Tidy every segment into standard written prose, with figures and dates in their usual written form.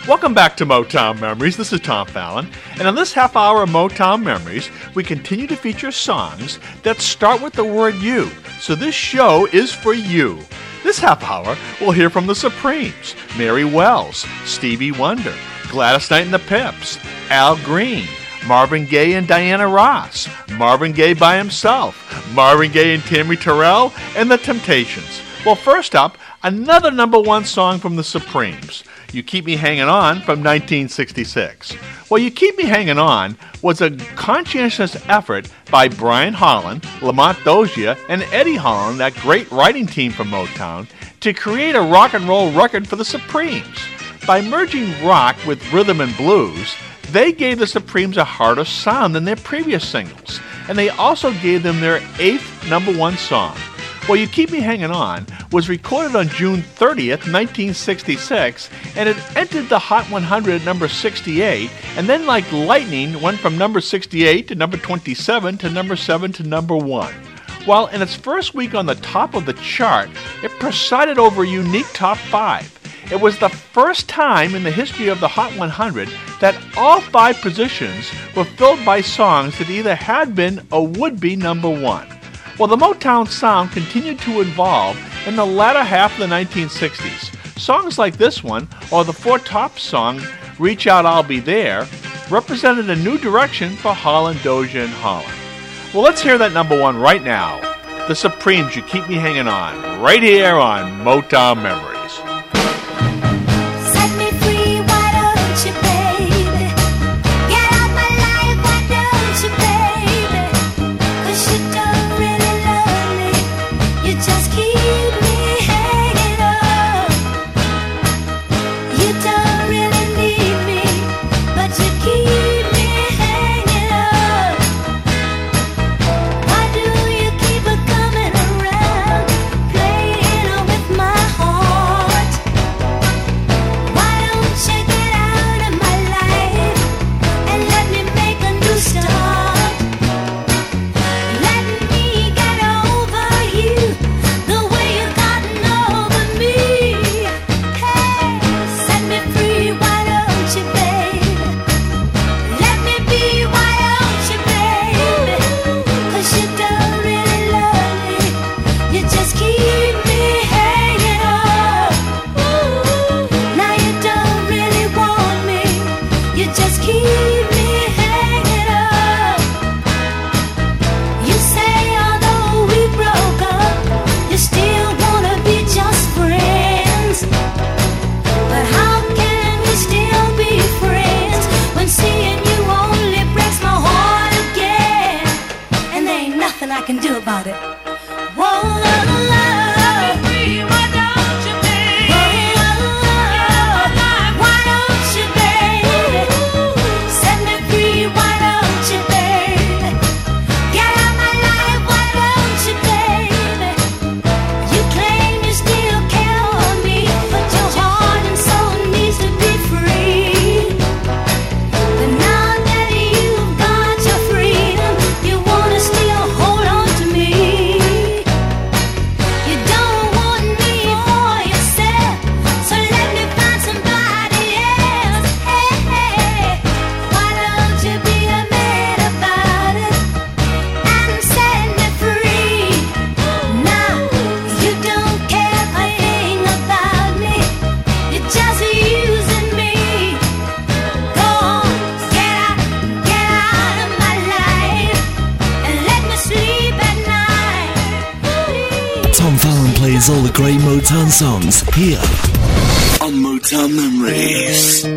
Welcome back to Motown Memories. This is Tom Fallon, and on this half hour of Motown Memories, we continue to feature songs that start with the word you. So this show is for you. This half hour, we'll hear from the Supremes, Mary Wells, Stevie Wonder, Gladys Knight and the Pips, Al Green, Marvin Gaye and Diana Ross, Marvin Gaye by himself, Marvin Gaye and Tammy Terrell, and The Temptations. Well, first up, another number one song from the Supremes, You Keep Me Hanging On from 1966. Well, You Keep Me Hanging On was a conscientious effort by Brian Holland, Lamont Dozier, and Eddie Holland, that great writing team from Motown, to create a rock and roll record for the Supremes. By merging rock with rhythm and blues, they gave the Supremes a harder sound than their previous singles, and they also gave them their 8th number one song. Well, You Keep Me Hanging On was recorded on June 30th, 1966, and it entered the Hot 100 at number 68, and then like lightning went from number 68 to number 27 to number 7 to number 1. While in its first week on the top of the chart, it presided over a unique top 5. It was the first time in the history of the Hot 100 that all 5 positions were filled by songs that either had been or would be number 1. Well, the Motown sound continued to evolve in the latter half of the 1960s. Songs like this one, or the Four Tops song, Reach Out, I'll Be There, represented a new direction for Holland, Dozier, and Holland. Well, let's hear that number 1 right now. The Supremes, You Keep Me Hanging On, right here on Motown Memories. All the great Motown songs here on Motown Memories.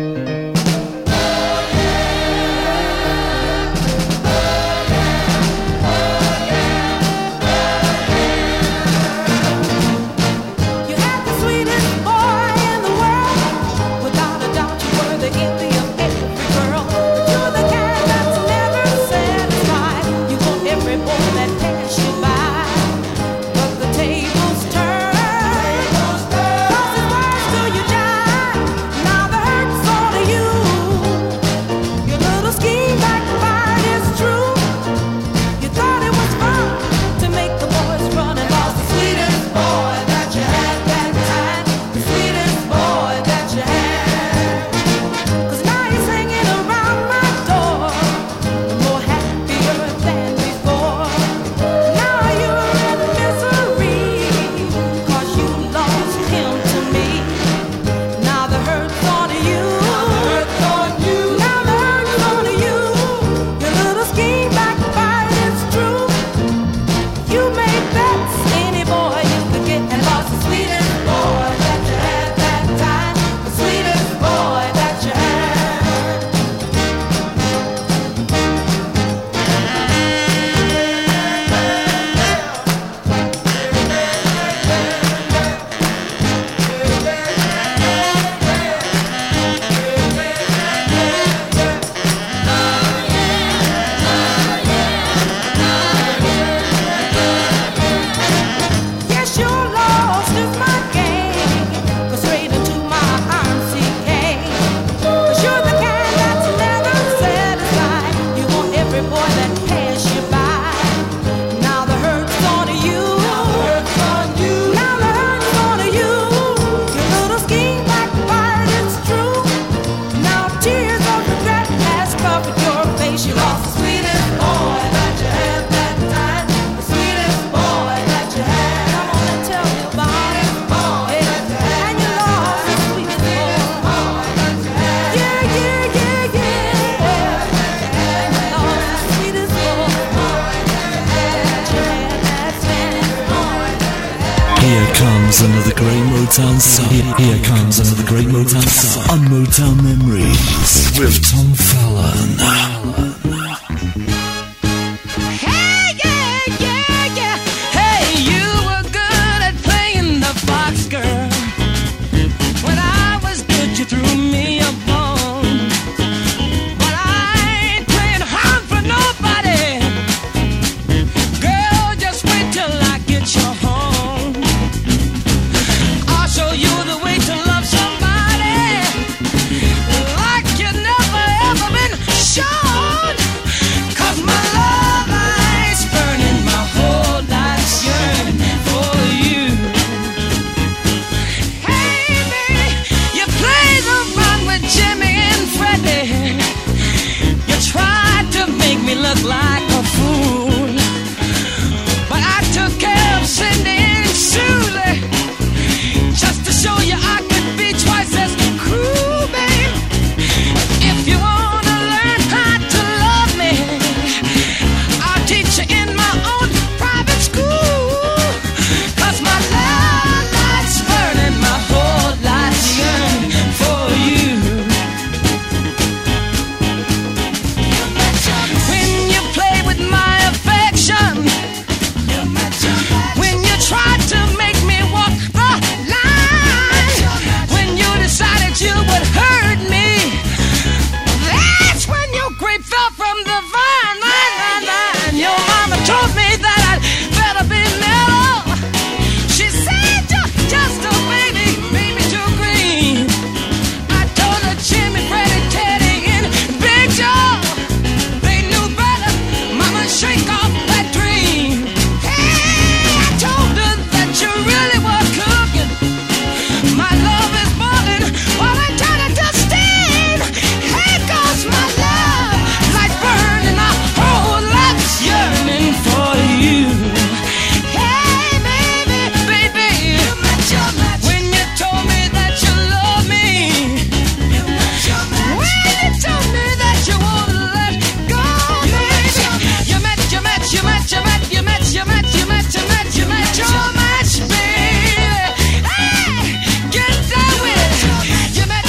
Now the hurt's all to you. comes another great Motown song. Here comes another great Motown song on Motown Memories with Tom Fallon. Hey, yeah, yeah, yeah. Hey, you were good at playing the fox girl. When I was good, you threw me a bone. But I ain't playing hard for nobody. Girl, just wait till I get you home. I'll show you the way to love somebody like you never ever been shown. 'Cause my love light's burning, my whole life's yearning for you. Hey, baby, you play the run with Jimmy and Freddie. You tried to make me look like a fool, but I took care of Cindy and Susie just to show you I could be twice as cool, babe. If you wanna learn how to love me, I'll teach you in my own private school. 'Cause my love light's burning, my whole life's yearning for you. When you play with my affection, when you tried to make me walk the line, when you decided you would hurt me, that's when your grape fell from the vine. Your mama told me that I'd better be mellow. She said you're just a baby too green. I told her Jimmy, Freddie, Teddy, and Big Joe, they knew better. Mama, shake off that dream. Hey, I told her that you really were cooking. My love is boiling while I turn it to steam. Hey, 'cause my love like burning, my whole life's yearning for you. Hey, baby, baby, when you told me that you love me, when you told me that you won't let go, baby, you met your match, baby. Hey, get down with it. You met.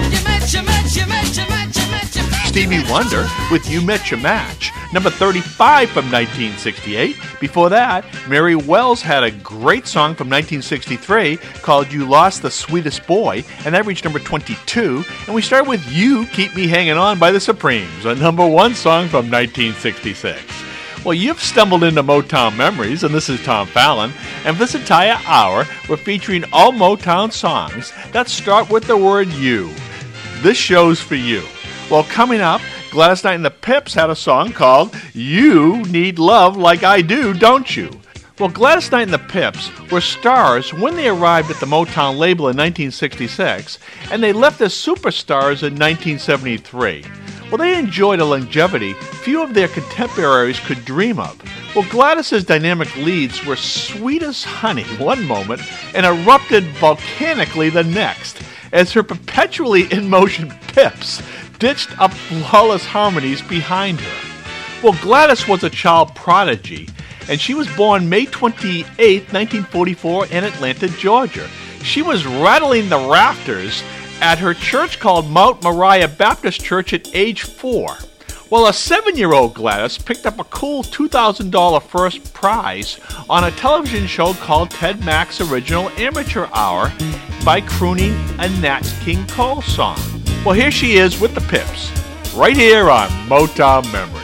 Stevie Wonder with You Met Your Match, number 35 from 1968. Before that, Mary Wells had a great song from 1963 called You Lost the Sweetest Boy, and that reached number 22. And we start with You Keep Me Hanging On by the Supremes, a number one song from 1966. Well, you've stumbled into Motown Memories, and this is Tom Fallon. And for this entire hour, we're featuring all Motown songs that start with the word you. This show's for you. Well, coming up, Gladys Knight and the Pips had a song called You Need Love Like I Do, Don't You? Well, Gladys Knight and the Pips were stars when they arrived at the Motown label in 1966, and they left as superstars in 1973. Well, they enjoyed a longevity few of their contemporaries could dream of. Well, Gladys's dynamic leads were sweet as honey one moment and erupted volcanically the next, as her perpetually in-motion Pips ditched up flawless harmonies behind her. Well, Gladys was a child prodigy, and she was born May 28, 1944 in Atlanta, Georgia. She was rattling the rafters at her church called Mount Moriah Baptist Church at age 4. Well, a 7-year-old Gladys picked up a cool $2,000 first prize on a television show called Ted Mack's Original Amateur Hour by crooning a Nat King Cole song. Well, here she is with the Pips, right here on Motown Memories.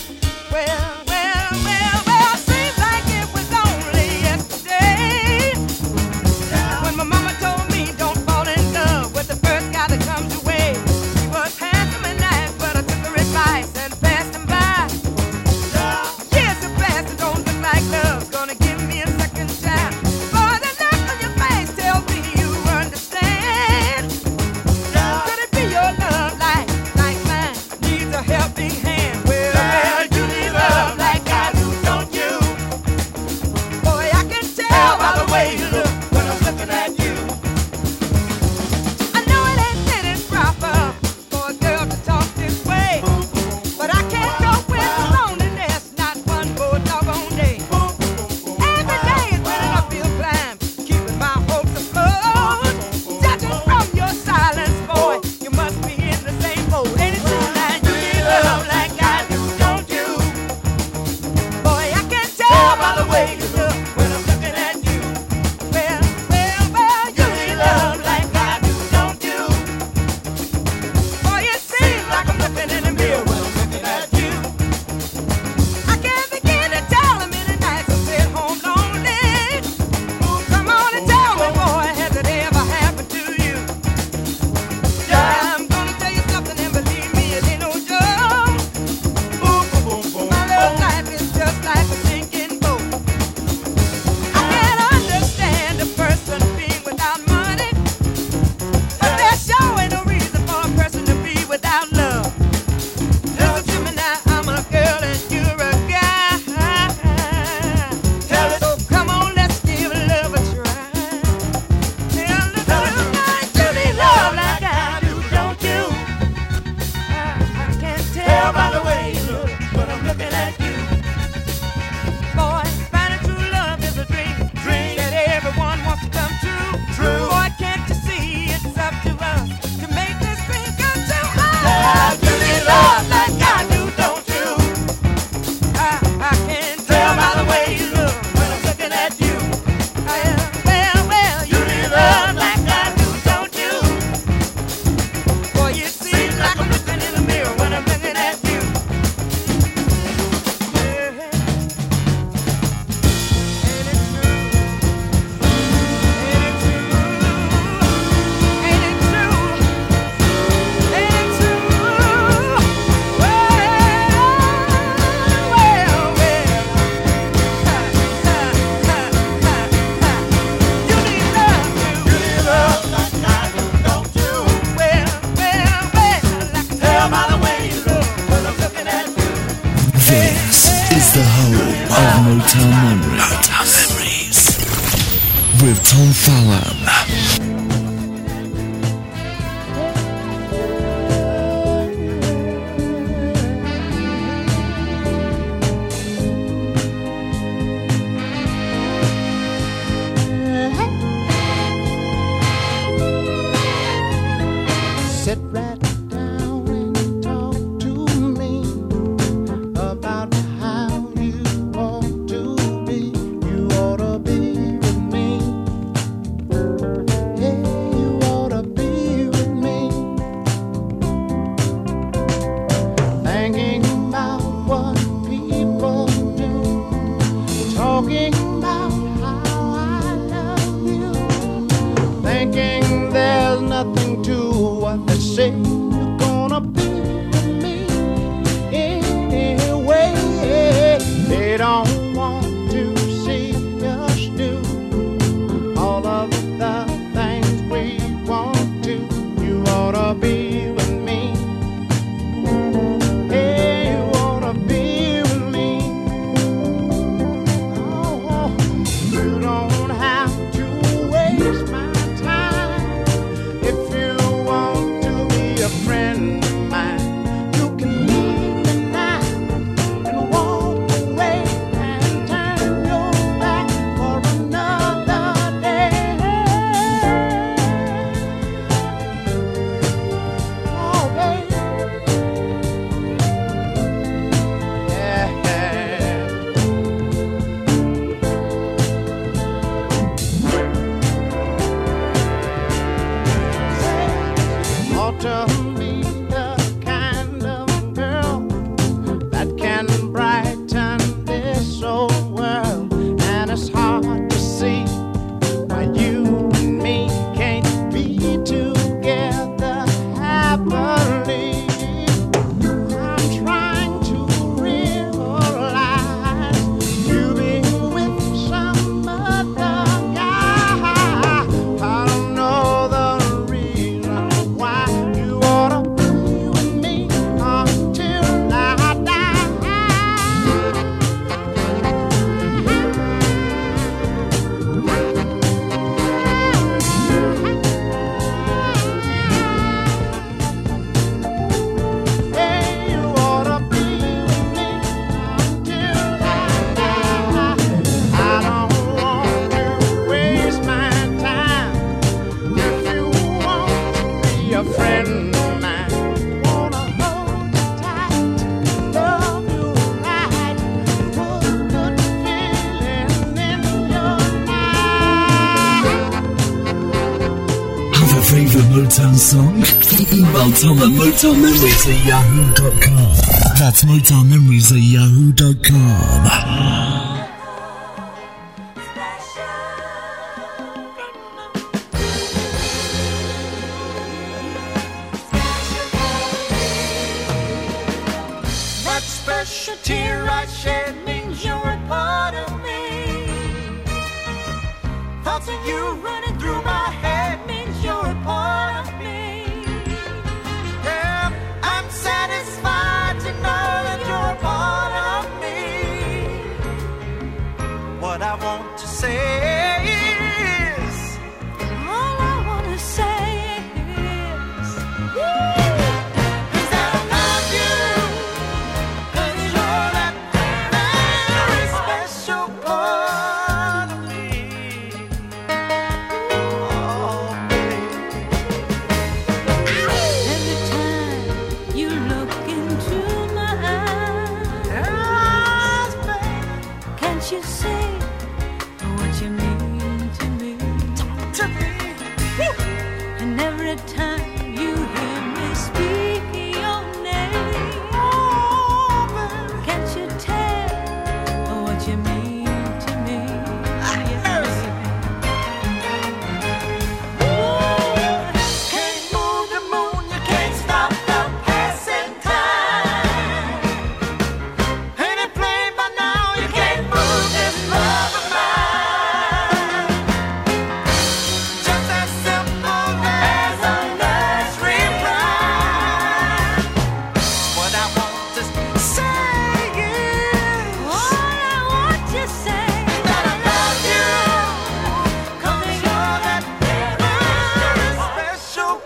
Well, seems like it was only yesterday when my mama told me don't fall in love with the first guy that comes your way. He was handsome and nice, but I took her advice and passed him by. Years have passed and don't look like love's gonna give me a second chance. Boy, the look on your face tells me you understand. Could it be your love like mine needs a helping hand? Well, This is the home of Motown Memories. Motown Memories with Tom Fallon. Motown song? Email Tom at motownmemories@yahoo.com. That's motownmemories@yahoo.com. That special tear I shed means you're a part of me. Thoughts of you running through my head means you're a part of me. Yeah, I'm satisfied to know that you're a part of me.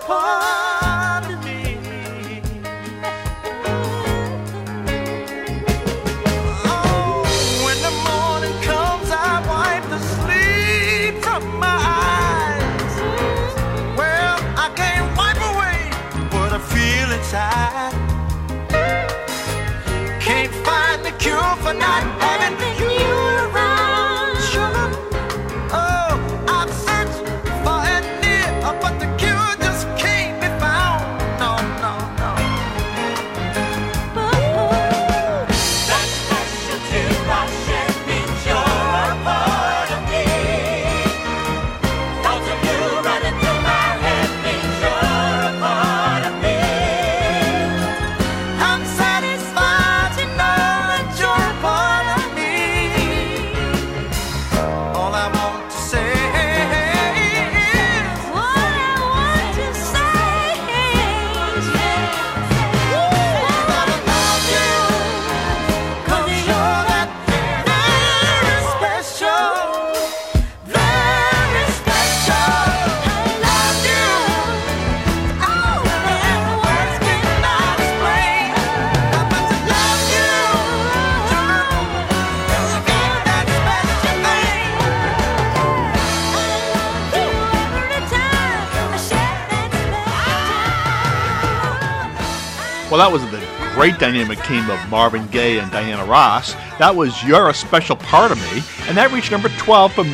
part of me. Oh, when the morning comes, I wipe the sleep from my eyes. Well, I can't wipe away what I feel inside. Can't find the cure for not having you around, sugar. Oh, I've searched far and near, but the cure just can't be found. No, no, no. That special tear I shed means you're a part of me. Thoughts of you running through my head means you're a part of me. I'm satisfied to know that you're a part of me. All I want to say is what I want to say is that I love you, 'cause you're that very special, very special. I love you. Oh, and words cannot explain how much I love you. You got that special thing. Well, that was the great dynamic team of Marvin Gaye and Diana Ross. That was You're a Special Part of Me, and that reached number 12 from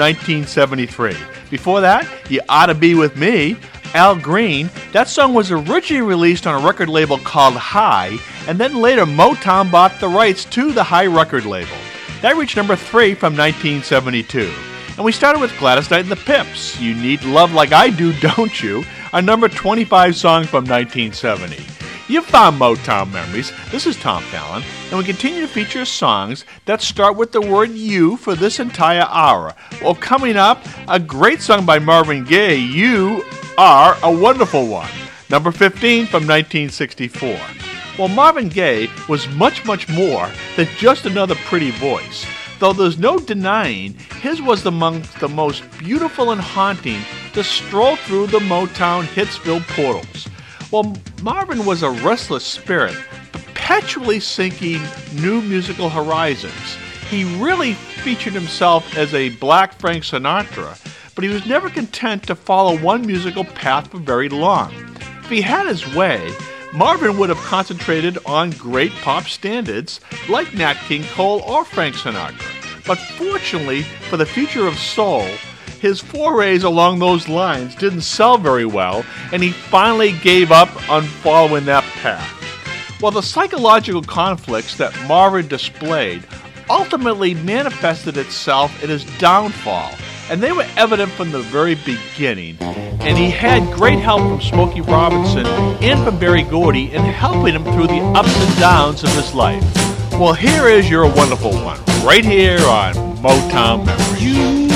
1973. Before that, You Oughta Be With Me, Al Green. That song was originally released on a record label called High, and then later Motown bought the rights to the High record label. That reached number 3 from 1972. And we started with Gladys Knight and the Pips, You Need Love Like I Do, Don't You?, a number 25 song from 1970. You've found Motown Memories. This is Tom Fallon, and we continue to feature songs that start with the word you for this entire hour. Well, coming up, a great song by Marvin Gaye, You Are a Wonderful One, number 15 from 1964. Well, Marvin Gaye was much, much more than just another pretty voice. Though there's no denying, his was amongst the most beautiful and haunting to stroll through the Motown Hitsville portals. Well, Marvin was a restless spirit, perpetually seeking new musical horizons. He really featured himself as a black Frank Sinatra, but he was never content to follow one musical path for very long. If he had his way, Marvin would have concentrated on great pop standards like Nat King Cole or Frank Sinatra. But fortunately for the future of soul, his forays along those lines didn't sell very well, and he finally gave up on following that path. Well, the psychological conflicts that Marvin displayed ultimately manifested itself in his downfall, and they were evident from the very beginning. And he had great help from Smokey Robinson and from Berry Gordy in helping him through the ups and downs of his life. Well, here is You're a Wonderful One, right here on Motown Memories. You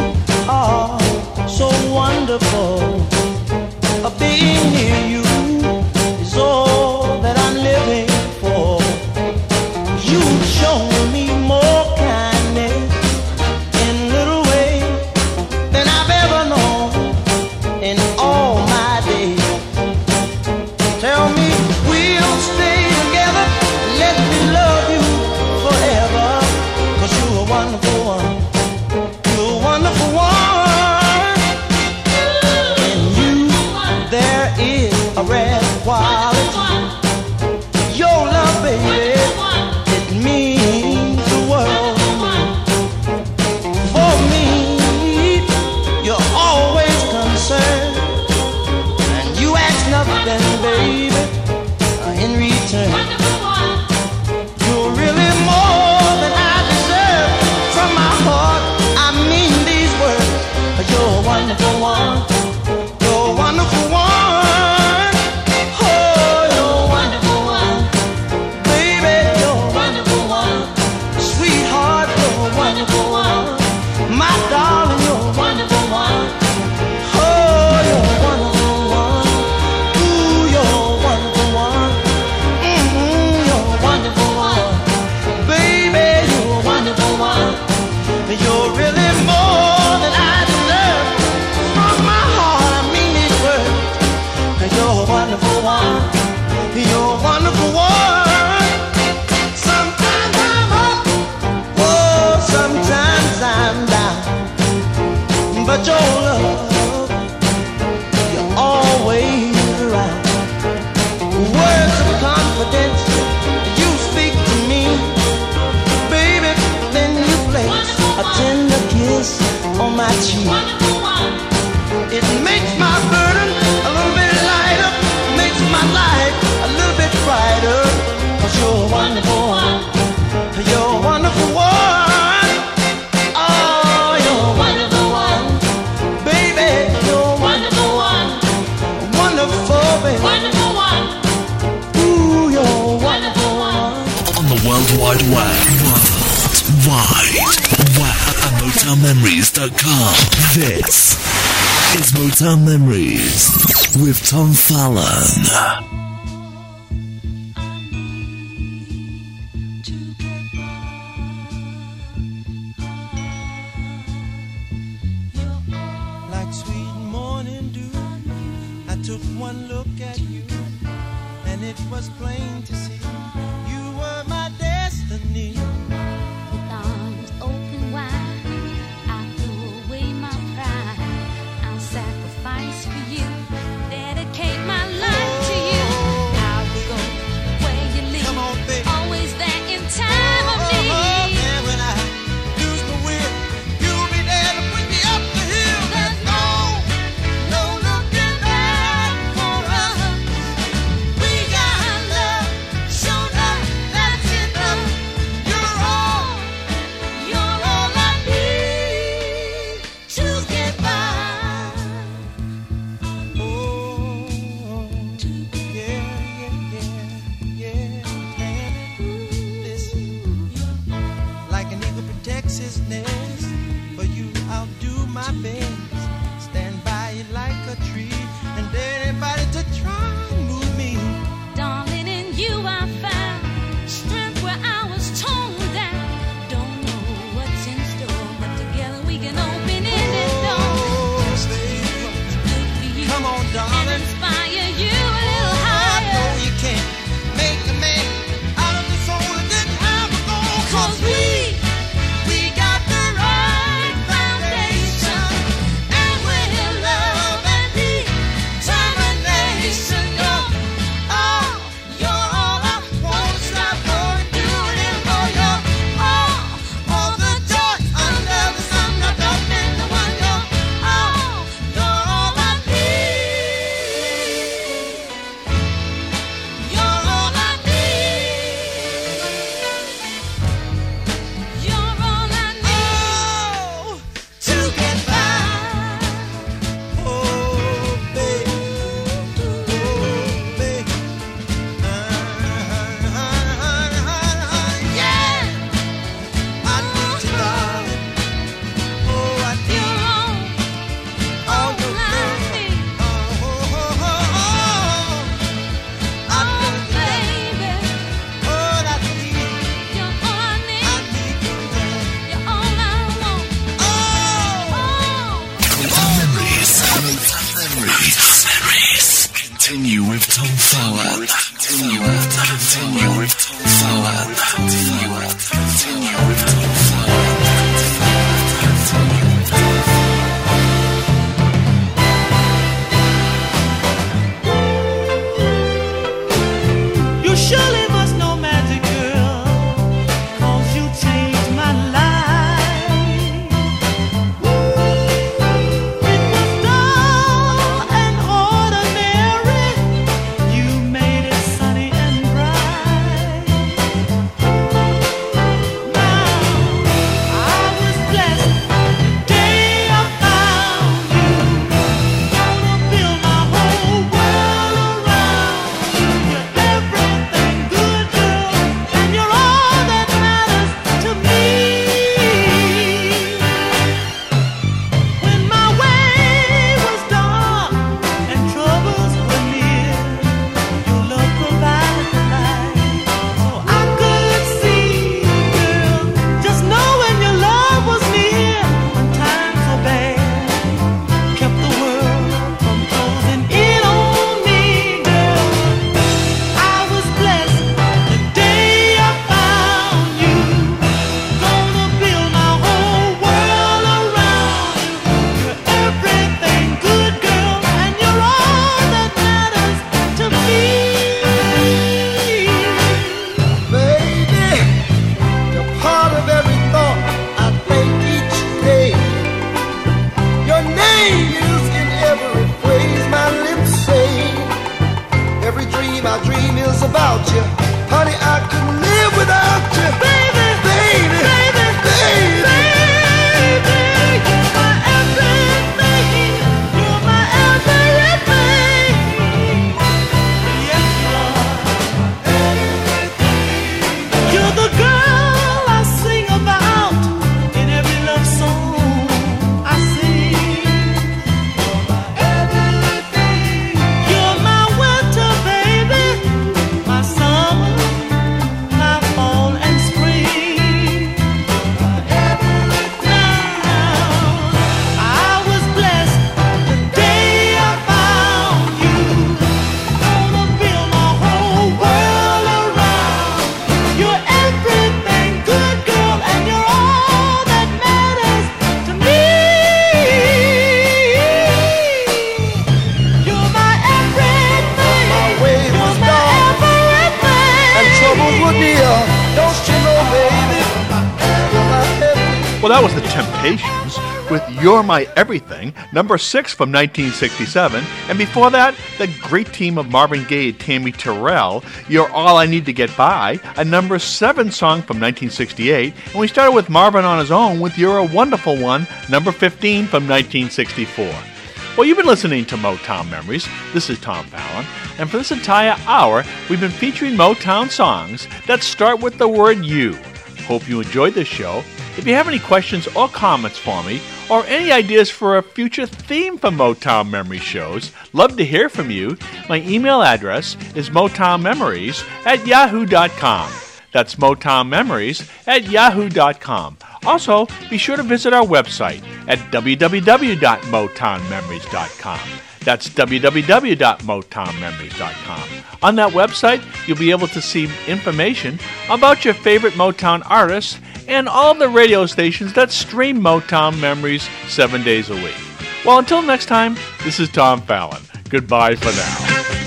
are so wonderful. Being near you is all that I'm living for. You've shown me more kindness in little ways than I've ever known in all my days. Tell me we'll stay together, let me love you forever, 'cause you're a wonderful one. You're a wonderful one. In you there is a rare quality. Your love, baby, it means the world to me. For me, you're always concerned, and you ask nothing, baby, in return. You're really more than I deserve. From my heart, I mean these words. You're a wonderful one. You're a wonderful one. Oh, you're a wonderful one. Baby, you're a wonderful one. Sweetheart, you're a wonderful one. My darling, you're a wonderful one. Oh, you're a wonderful one. Ooh, you're a wonderful one. You're a wonderful one. Sometimes I'm up, oh, sometimes I'm down. But your love, you're always around. Words of confidence, you speak to me, baby. Then you place a tender kiss on my cheek. It makes my burden a little bit lighter, makes my life a little bit brighter. 'Cause you're a wonderful one. You're a wonderful one. Oh, you're a wonderful one. Baby, you're a wonderful one. Wonderful, baby. Wonderful one. Ooh, you're a wonderful one. On the World Wide Web. At MotownMemories.com. This is Motown Memories with Tom Fallon. Like sweet morning dew, I took one look at you, and it was plain to see you were my destiny. With arms open wide, I threw away my pride. I'll sacrifice for you, dedicate my life to you. I'll go where you lead, Come on, baby. always there in time of need. And when I lose my will, you'll be there to push me up the hill. There's no looking back for us. We got love, show love, that's enough. You're all I need to get by. Oh, yeah. Listen, like an eagle protects his nest, for you I'll do my best. Stand by you like a tree, and anybody to try and move me. Darling, in you I found strength where I was torn down. Don't know what's in store, but together we can open any door. Oh, baby, Good for you come on, and darling. inspire you a little I higher. know you can't make a man out of the soul that didn't have a goal. 'Cause we got the right foundation, and we're love and determination. You're all I want to strive for and do it for. You're all the joy under the sun. Not talking the one. You're all I need. You're all I need. You're all I need To get by. Oh, baby. yeah. I need you, darling. Oh, I need You're all I need. I Oh, need you, baby, oh, I need you're all I need. you, darling. You're all I want. Oh, Motown Memories. Continue with Tom Fallon. Continue with Tom Fallon. Continue with Tom Fallon. you surely must know magic, girl, 'cause you changed my life. It was dull and ordinary. You made it sunny and bright. my dream is about you. Honey, I couldn't live without you. Baby, baby, baby, baby, baby, you're my everything. You're my everything. Yes, you are. You're the girl I sing about in every love song I sing. You're my everything. You're my winter, baby, my summer, my fall and spring. You're my everything. I was blessed the day I found you. Gonna build my whole world around. You're everything, good girl, and you're all that matters to me. You're my everything. My way was dark and troubles were near. Don't you know, baby? You're my everything. Well, that was the Temptations with You're My Everything, number 6 from 1967. And before that, the great team of Marvin Gaye and Tammy Terrell, You're All I Need to Get By, a number 7 song from 1968. And we started with Marvin on his own with You're a Wonderful One, number 15 from 1964. Well, you've been listening to Motown Memories. This is Tom Fallon. And for this entire hour, we've been featuring Motown songs that start with the word you. Hope you enjoyed this show. If you have any questions or comments for me, or any ideas for a future theme for Motown Memory shows, love to hear from you. My email address is motownmemories@yahoo.com. That's motownmemories@yahoo.com. Also, be sure to visit our website at www.motownmemories.com. That's www.motownmemories.com. On that website, you'll be able to see information about your favorite Motown artists and all of the radio stations that stream Motown Memories 7 days a week. Well, until next time, this is Tom Fallon. Goodbye for now.